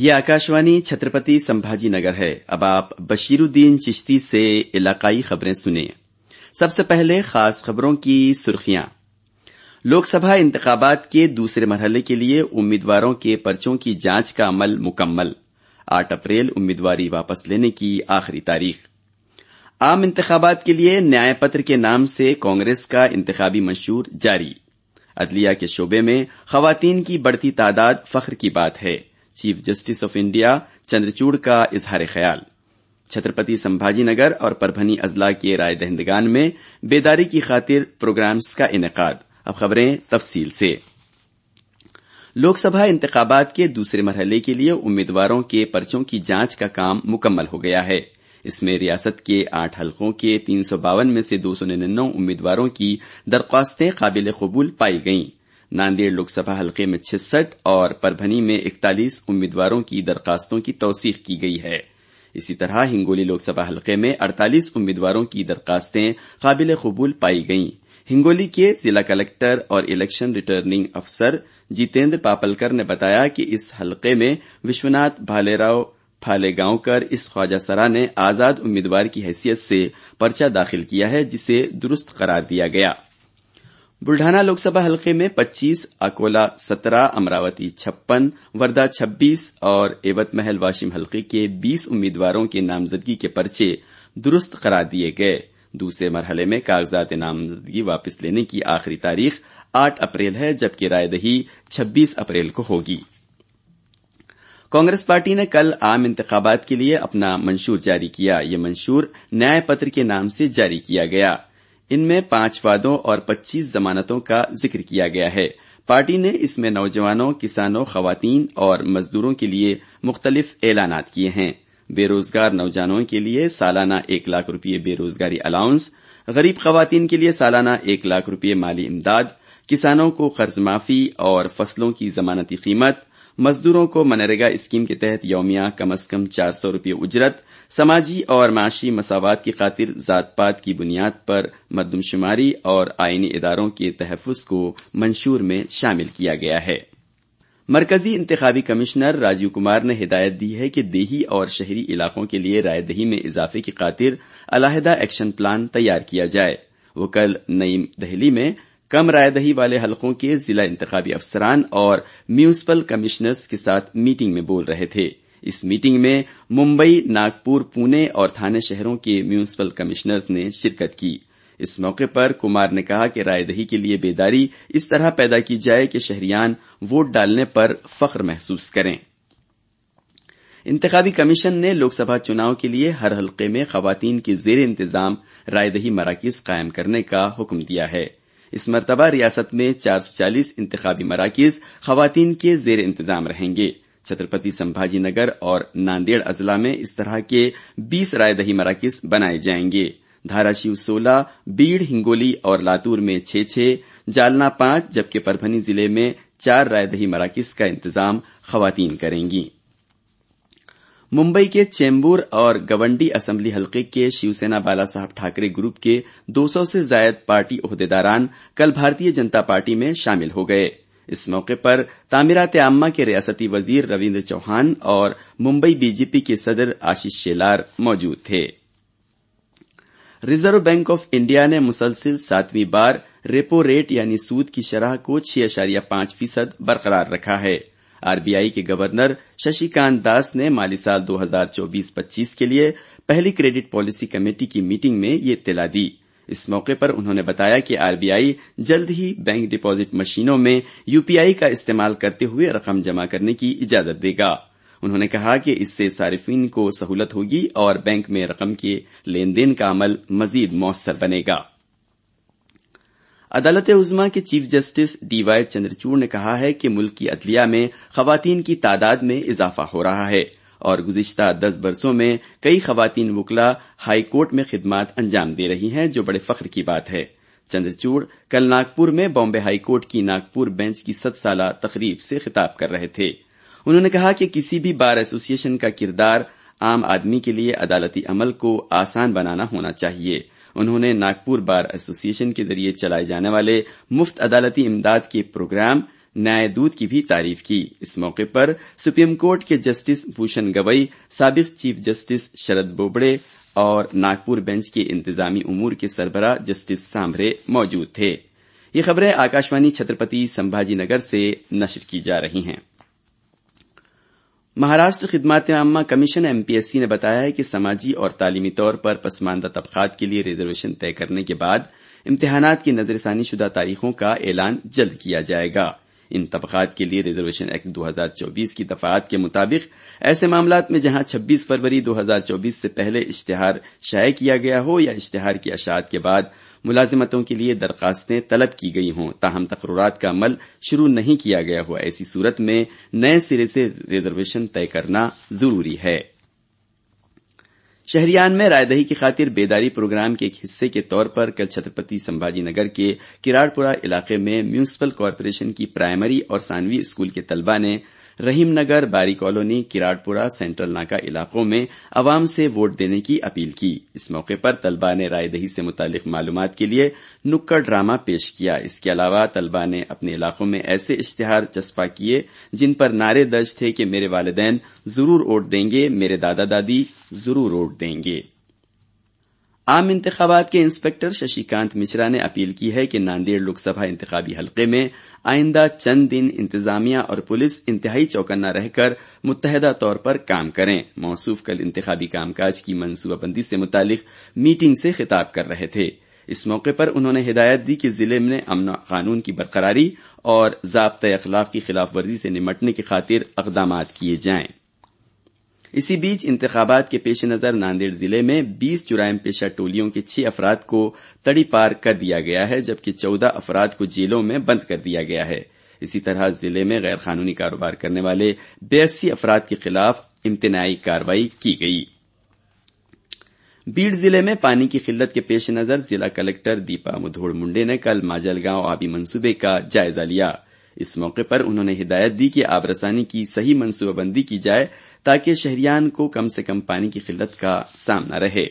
یہ आकाशवाणी छत्रपति संभाजी नगर है। अब आप बशीरुद्दीन चिश्ती से इलाकाई खबरें सुनिए। सबसे पहले खास खबरों की सुर्खियां। लोकसभा इंतखाबात के दूसरे मरहले के लिए उम्मीदवारों के पर्चों की जांच का अमल मुकम्मल। 8 अप्रैल उम्मीदवारी वापस लेने की आखिरी तारीख। आम इंतखाबात के लिए न्याय पत्र के नाम से कांग्रेस का इंतखाबी मंशूर जारी। अदलिया के शोबे में खवातीन की बढ़ती तादाद फख्र की बात है। Chief justice of India Chandrachud का इजहार ख्याल। छत्रपति संभाजी नगर और परभनी अजला के राय दहिंदगान में बेदारी की खातिर प्रोग्राम्स का इनेकाद। अब खबरें तफसील से। लोकसभा इंतखाबात के दूसरे मरहले के लिए उम्मीदवारों के पर्चों की जांच का काम मुकम्मल हो गया है। इसमें रियासत के 8 हलकों के 352 में से 299 उम्मीदवारों की दरख्वास्तें काबिल कबूल पाई गईं। नांदेड़ लोकसभा हलके में 66 और परभनी में 41 उम्मीदवारों की दरखास्तों की तौसीक की गई है। इसी तरह हिंगोली लोकसभा हलके में 48 उम्मीदवारों की दरखास्तें काबिल कबूल पाई गईं। हिंगोली के जिला कलेक्टर और इलेक्शन रिटर्निंग अफसर जितेंद्र पापलकर ने बताया कि इस हलके में विश्वनाथ भालेराव फालेगांवकर इस ख्वाजा सरा ने आजाद उम्मीदवार की हैसियत से पर्चा दाखिल किया है, जिसे दुरुस्त करार दिया गया। बुल्ढाना लोकसभा हलके में 25, अकोला 17, अमरावती 56, वर्धा 26 और एवतमहल वाशिम हलके के 20 उम्मीदवारों के नामजदगी के पर्चे दुरुस्त करार दिए गए। दूसरे मरहले में कागजात नामजदगी वापस लेने की आखिरी तारीख 8 अप्रैल है, जबकि रायदही 26 अप्रैल को होगी। कांग्रेस पार्टी ने कल आम इंतखाबात के लिए अपना मंशूर जारी किया। ये मंशूर न्याय पत्र के नाम से जारी किया गया। इनमें 5 वादों और 25 जमानतों का जिक्र किया गया है। पार्टी ने इसमें नौजवानों, किसानों, खवातीन और मजदूरों के लिए मुख्तलिफ ऐलानात किए हैं। बेरोजगार नौजवानों के लिए सालाना 1 लाख रुपये बेरोजगारी अलाउंस, गरीब खवातीन के लिए सालाना 1 लाख रुपये माली इमदाद, किसानों को कर्ज माफी और फसलों की जमानती कीमत, मजदूरों को मनरेगा स्कीम के तहत यौमिया कम अज कम 400 रुपये उजरत, समाजी और माशी मसावात की खातिर जात पात की बुनियाद पर मरदमशुमारी और आईनी इदारों के तहफ़्फ़ुज़ को मंशूर में शामिल किया गया है। मरकजी इंतखाबी कमिश्नर राजीव कुमार ने हिदायत दी है कि देही और शहरी इलाकों के लिए रायदही में इजाफे की खातिर अलहदा एक्शन प्लान तैयार किया जाए। वो कल नई दिल्ली में कम रायदही वाले हलकों के जिला इंतखाबी अफसरान और म्यूनिसिपल कमिश्नर्स के साथ मीटिंग में बोल रहे थे। इस मीटिंग में मुंबई, नागपुर, पुणे और थाने शहरों के म्यूनिसिपल कमिश्नर्स ने शिरकत की। इस मौके पर कुमार ने कहा कि रायदही के लिए बेदारी इस तरह पैदा की जाए कि शहरियान वोट डालने पर फख्र महसूस करें। इंतखाबी कमीशन ने लोकसभा चुनाव के लिए हर हलके में खवातीन के जेर इंतजाम रायदही मराकिज कायम करने का हुक्म दिया है। इस मरतबा रियासत में 440 इंतखाबी मराकिज खवातीन के जेर इंतजाम रहेंगे। छत्रपति संभाजी नगर और नांदेड़ अजला में इस तरह के 20 रायदही मराकिज बनाए जाएंगे। धाराशिव 16, बीड़, हिंगोली और लातूर में 6-6, जालना 5, जबकि परभनी जिले में 4 रायदही मराकिज का इंतजाम खवातीन करेंगी। मुंबई के चेंबूर और गवंडी असेंबली हलके के शिवसेना बाला साहब ठाकरे ग्रुप के 200 से जायद पार्टी ओहदेदारान कल भारतीय जनता पार्टी में शामिल हो गए। इस मौके पर तामीरात आम्मा के रियासती वजीर रविंद्र चौहान और मुंबई बीजेपी के सदर आशीष शेलार मौजूद थे। रिजर्व बैंक ऑफ इंडिया ने मुसलसिल 7वीं बार रेपो रेट यानी सूद की शरह को 6.5% बरकरार रखा है। आरबीआई के गवर्नर शशिकांत दास ने माली साल 2024-25 के लिए पहली क्रेडिट पॉलिसी कमेटी की मीटिंग में ये इत्तला दी। इस मौके पर उन्होंने बताया कि आरबीआई जल्द ही बैंक डिपॉजिट मशीनों में यूपीआई का इस्तेमाल करते हुए रकम जमा करने की इजाजत देगा। उन्होंने कहा कि इससे सारिफिन को सहूलत होगी और बैंक में रकम के लेन देन का अमल मजीद मौसर बनेगा। अदालत उज़्मा के चीफ जस्टिस डीवाई चंद्रचूड़ ने कहा है कि मुल्क की अदलिया में खवातीन की तादाद में इजाफा हो रहा है और गुज़िश्ता 10 बरसों में कई खवातीन वुकला हाई कोर्ट में खिदमात अंजाम दे रही हैं, जो बड़े फख्र की बात है। चंद्रचूड़ कल नागपुर में बॉम्बे हाई कोर्ट की नागपुर बेंच की 7 साला तकरीब से खिताब कर रहे थे। उन्होंने कहा कि किसी भी बार एसोसिएशन का किरदार आम आदमी के लिए अदालती अमल को आसान बनाना होना चाहिए। उन्होंने नागपुर बार एसोसिएशन के जरिए चलाए जाने वाले मुफ्त अदालती इमदाद के प्रोग्राम न्याय दूत की भी तारीफ की। इस मौके पर सुप्रीम कोर्ट के जस्टिस भूषण गवई, साबिक चीफ जस्टिस शरद बोबड़े और नागपुर बेंच के इंतजामी उमूर के सरबराह जस्टिस सांभरे मौजूद थे। ये खबरें आकाशवाणी छत्रपति संभाजी नगर से नश्र की जा रही हैं। महाराष्ट्र खिदमत आम्मा कमीशन एमपीएससी ने बताया है कि समाजी और तालीमी तौर पर पसमानदा तबकात के लिए रिजर्वेशन तय करने के बाद इम्तिहानात की नजरसानी शुदा तारीखों का ऐलान जल्द किया जाएगा। इन तबकात के लिए रिजर्वेशन एक्ट 2024 की दफात के मुताबिक ऐसे मामलात में जहां 26 फरवरी 2024 से पहले इश्तिहार शाये किया गया हो या इश्तिहार की अशात के बाद मुलाजिमतों के लिए दरखास्तें तलब की गई हों ताहम तकर्रुरात का अमल शुरू नहीं किया गया हो, ऐसी सूरत में नए सिरे से रिजर्वेशन तय करना जरूरी है। शहरियान में रायदही की खातिर बेदारी प्रोग्राम के एक हिस्से के तौर पर कल छत्रपति संभाजी नगर के किराड़पुरा इलाके में म्यूनिसिपल कॉरपोरेशन की प्राइमरी और सानवी स्कूल के तलबा ने रहीम नगर, बारी कॉलोनी, किराड़पुरा, सेंट्रल नाका इलाकों में अवाम से वोट देने की अपील की। इस मौके पर तलबा ने रायदही से मुतालिक मालूमात के लिए नुक्कड़ ड्रामा पेश किया। इसके अलावा तलबा ने अपने इलाकों में ऐसे इश्तिहार चस्पा किए जिन पर नारे दर्ज थे कि मेरे वालिदैन जरूर वोट देंगे, मेरे दादा दादी जरूर वोट देंगे। आम इंतखाबात के इंस्पेक्टर शशिकांत मिश्रा ने अपील की है कि नांदेड़ लोकसभा इंतखाबी हलके में आइंदा चंद दिन इंतजामिया और पुलिस इंतहाई चौकन्ना रहकर मुत्तहदा तौर पर काम करें। मौसूफ कल इंतखाबी कामकाज की मंसूबाबंदी से मुतालिक मीटिंग से खिताब कर रहे थे। इस मौके पर उन्होंने हिदायत दी कि जिले में अमन कानून की बरकरारी और ज़ाब्ता अखलाक की खिलाफवर्जी से निमटने की खातिर इक़दामात किए जाएं। इसी बीच इंतखाबात के पेश नजर नांदेड़ जिले में 20 जुराइम पेशा टोलियों के 6 अफराद को तड़ी पार कर दिया गया है, जबकि 14 अफराद को जेलों में बंद कर दिया गया है। इसी तरह जिले में गैर कानूनी कारोबार करने वाले 82 अफराद के खिलाफ इम्तिनाई कार्रवाई की गई। बीड़ जिले में पानी की किल्लत के पेश नजर जिला कलेक्टर दीपा मुधोड़ मुंडे ने कल माजलगांव आबी मंसूबे का जायजा लिया। इस मौके पर उन्होंने हिदायत दी कि आबरसानी की सही मंसूबाबंदी की जाए ताकि शहरियान को कम से कम पानी की किल्लत का सामना रहे।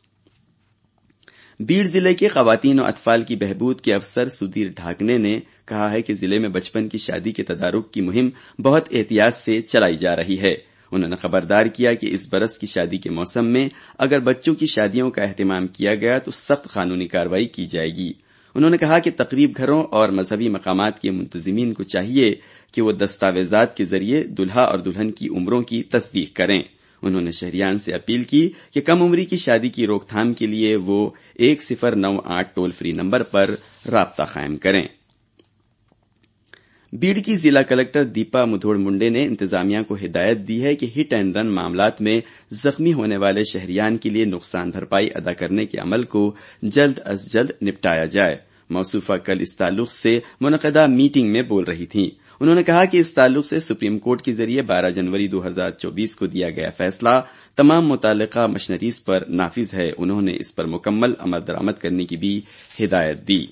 बीड़ जिले के खवातीन और अतफाल की बहबूद के अफसर सुधीर ढाकने ने कहा है कि जिले में बचपन की शादी के तदारुक की मुहिम बहुत एहतियात से चलाई जा रही है। उन्होंने खबरदार किया कि इस बरस की शादी के मौसम में अगर बच्चों की शादियों का एहतमाम किया गया तो सख्त कानूनी कार्रवाई की जाएगी। उन्होंने कहा कि तकरीब घरों और मजहबी मकामात के मुंतजिमीन को चाहिए कि वो दस्तावेजात के जरिए दुल्हा और दुल्हन की उम्रों की तस्दीक करें। उन्होंने शहरियान से अपील की कि कम उम्री की शादी की रोकथाम के लिए वो 1098 टोल फ्री नंबर पर राब्ता कायम करें। बीड़ की जिला कलेक्टर दीपा मुधोड़ मुंडे ने इंतजामिया को हिदायत दी है कि हिट एंड रन मामलात में जख्मी होने वाले शहरियान के लिए नुकसान भरपाई अदा करने के अमल को जल्द अज जल्द निपटाया जाए। मौसूफा कल इस ताल्लुक से मुनक़दा मीटिंग में बोल रही थीं। उन्होंने कहा कि इस ताल्लुक से सुप्रीम कोर्ट के जरिए 12 जनवरी 2024 को दिया गया फैसला तमाम मुताल्लिका मशीनरीज पर नाफिज है। उन्होंने इस पर मुकम्मल अमल दरामद करने की भी हिदायत दी।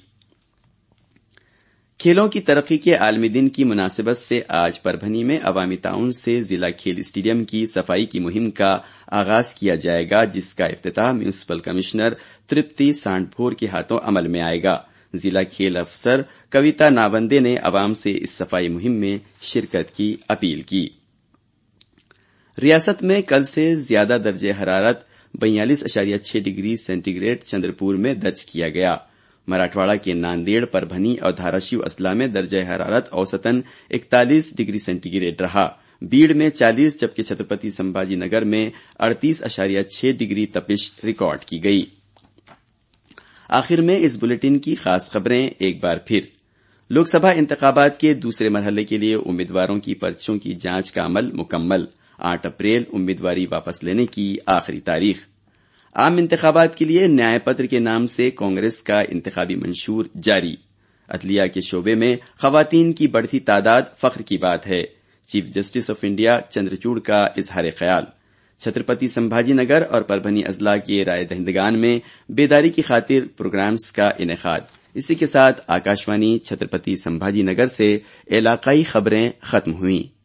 खेलों की तरक्की के आलमी दिन की मुनासिबत से आज परभनी में अवामी ताउन से जिला खेल स्टेडियम की सफाई की मुहिम का आगाज किया जाएगा, जिसका इफ्तिताह म्यूनिसिपल कमिश्नर तृप्ति सांडभोर के हाथों अमल में आएगा। जिला खेल अफसर कविता नावंदे ने अवाम से इस सफाई मुहिम में शिरकत की अपील की। रियासत में कल से ज्यादा दर्जे हरारत 42.6 डिग्री सेंटीग्रेड चंद्रपुर में दर्ज किया गया। मराठवाड़ा के नांदेड़, परभनी और धाराशिव अजला में दर्जा हरारत औसतन 41 डिग्री सेंटीग्रेड रहा। बीड़ में 40 जबकि छत्रपति संभाजी नगर में 38.6 डिग्री तपिश रिकॉर्ड की गई। आखिर में इस बुलेटिन की खास खबरें एक बार फिर। लोकसभा इंतखाबात के दूसरे मरहले के लिए उम्मीदवारों की पर्चियों की जांच का अमल मुकम्मल। 8 अप्रैल उम्मीदवारी वापस लेने की आखिरी तारीख। आम इंतखाबात के लिए न्याय पत्र के नाम से कांग्रेस का इंतखाबी मंशूर जारी। अदलिया के शोबे में खवातीन की बढ़ती तादाद फख्र की बात है। Chief justice of India Chandrachud का इजहार ख्याल। छत्रपति संभाजी नगर और परभनी अजला के राय दहिंदगान में बेदारी की खातिर प्रोग्राम्स का इनेकाद। इसी के साथ आकाशवाणी छत्रपति संभाजी नगर से इलाकाई खबरें खत्म हुईं।